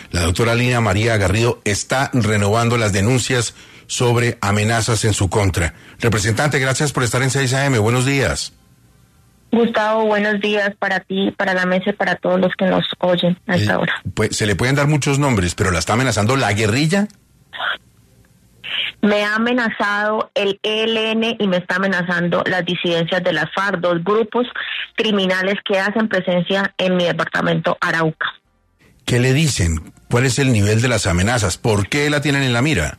La doctora Lina María Garrido está renovando las denuncias sobre amenazas en su contra. Representante, gracias por estar en 6 AM. Buenos días. Gustavo, buenos días para ti, para la mesa y para todos los que nos oyen a esta hora. Pues se le pueden dar muchos nombres, pero ¿la está amenazando la guerrilla? Me ha amenazado el ELN y me está amenazando las disidencias de las FARC, dos grupos criminales que hacen presencia en mi departamento Arauca. ¿Qué le dicen? ¿Cuál es el nivel de las amenazas? ¿Por qué la tienen en la mira?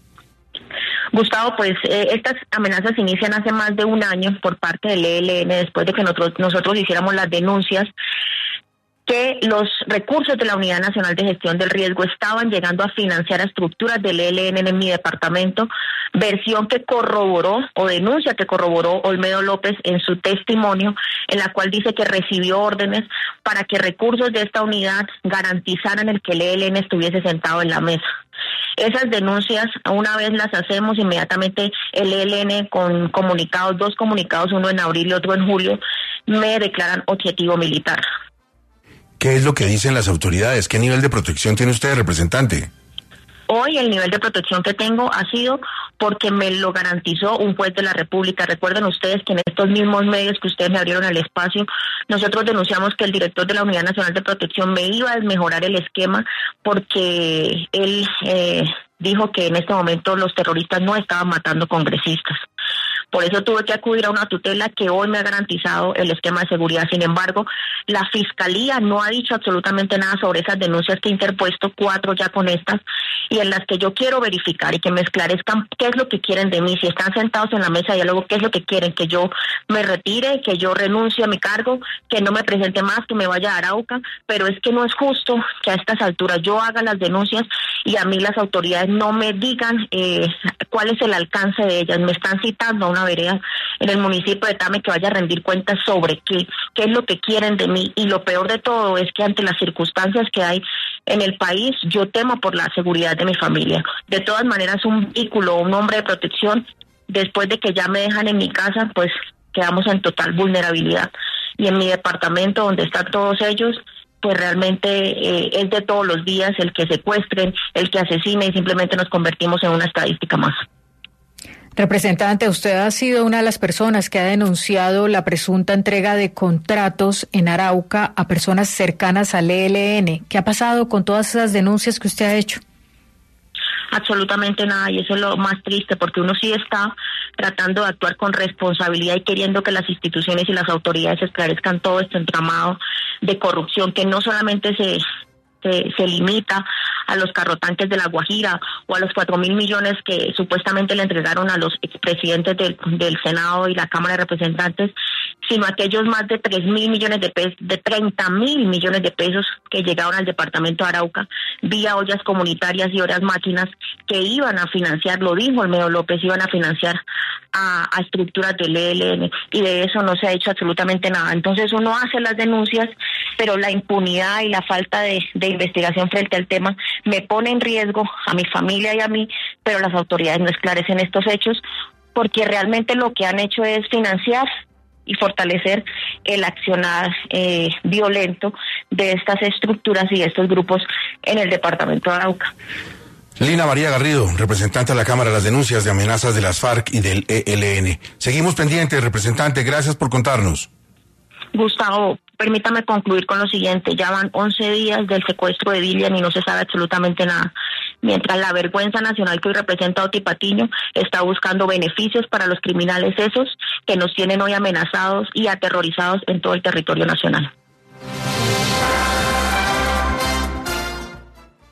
Gustavo, pues estas amenazas inician hace más de un año por parte del ELN, después de que nosotros hiciéramos las denuncias que los recursos de la Unidad Nacional de Gestión del Riesgo estaban llegando a financiar a estructuras del ELN en mi departamento, versión que corroboró o denuncia que corroboró Olmedo López en su testimonio, en la cual dice que recibió órdenes para que recursos de esta unidad garantizaran el que el ELN estuviese sentado en la mesa. Esas denuncias, una vez las hacemos, inmediatamente el ELN con comunicados, 2 comunicados, uno en abril y otro en julio, me declaran objetivo militar. ¿Qué es lo que dicen las autoridades? ¿Qué nivel de protección tiene usted, representante? Hoy el nivel de protección que tengo ha sido porque me lo garantizó un juez de la República. Recuerden ustedes que en estos mismos medios que ustedes me abrieron el espacio, nosotros denunciamos que el director de la Unidad Nacional de Protección me iba a desmejorar el esquema porque él dijo que en este momento los terroristas no estaban matando congresistas. Por eso tuve que acudir a una tutela que hoy me ha garantizado el esquema de seguridad. Sin embargo, la Fiscalía no ha dicho absolutamente nada sobre esas denuncias que he interpuesto, 4 ya con estas, y en las que yo quiero verificar y que me esclarezcan qué es lo que quieren de mí. Si están sentados en la mesa de diálogo, qué es lo que quieren, que yo me retire, que yo renuncie a mi cargo, que no me presente más, que me vaya a Arauca. Pero es que no es justo que a estas alturas yo haga las denuncias y a mí las autoridades no me digan cuál es el alcance de ellas. Me están citando a una vereda en el municipio de Tame que vaya a rendir cuentas sobre qué es lo que quieren de mí, y lo peor de todo es que ante las circunstancias que hay en el país, yo temo por la seguridad de mi familia. De todas maneras, un vehículo, un hombre de protección, después de que ya me dejan en mi casa, pues quedamos en total vulnerabilidad. Y en mi departamento, donde están todos ellos, pues realmente es de todos los días el que secuestren, el que asesinen, y simplemente nos convertimos en una estadística más. Representante, usted ha sido una de las personas que ha denunciado la presunta entrega de contratos en Arauca a personas cercanas al ELN. ¿Qué ha pasado con todas esas denuncias que usted ha hecho? Absolutamente nada, y eso es lo más triste, porque uno sí está tratando de actuar con responsabilidad y queriendo que las instituciones y las autoridades esclarezcan todo este entramado de corrupción que no solamente se limita a los carrotanques de La Guajira o a los 4.000 millones que supuestamente le entregaron a los expresidentes del Senado y la Cámara de Representantes, sino aquellos más de 3.000 millones de pesos, de 30.000 millones de pesos que llegaron al departamento de Arauca vía ollas comunitarias y otras máquinas que iban a financiar, lo dijo Olmedo López, iban a financiar a estructuras del ELN, y de eso no se ha hecho absolutamente nada. Entonces uno hace las denuncias, pero la impunidad y la falta de investigación frente al tema me pone en riesgo a mi familia y a mí, pero las autoridades no esclarecen estos hechos porque realmente lo que han hecho es financiar y fortalecer el accionar violento de estas estructuras y de estos grupos en el departamento de Arauca. Lina María Garrido, representante de la Cámara de las denuncias de amenazas de las FARC y del ELN. Seguimos pendientes, representante, gracias por contarnos. Gustavo, permítame concluir con lo siguiente. Ya van 11 días del secuestro de Dilian y no se sabe absolutamente nada. Mientras la vergüenza nacional que hoy representa Oti Patiño está buscando beneficios para los criminales esos que nos tienen hoy amenazados y aterrorizados en todo el territorio nacional.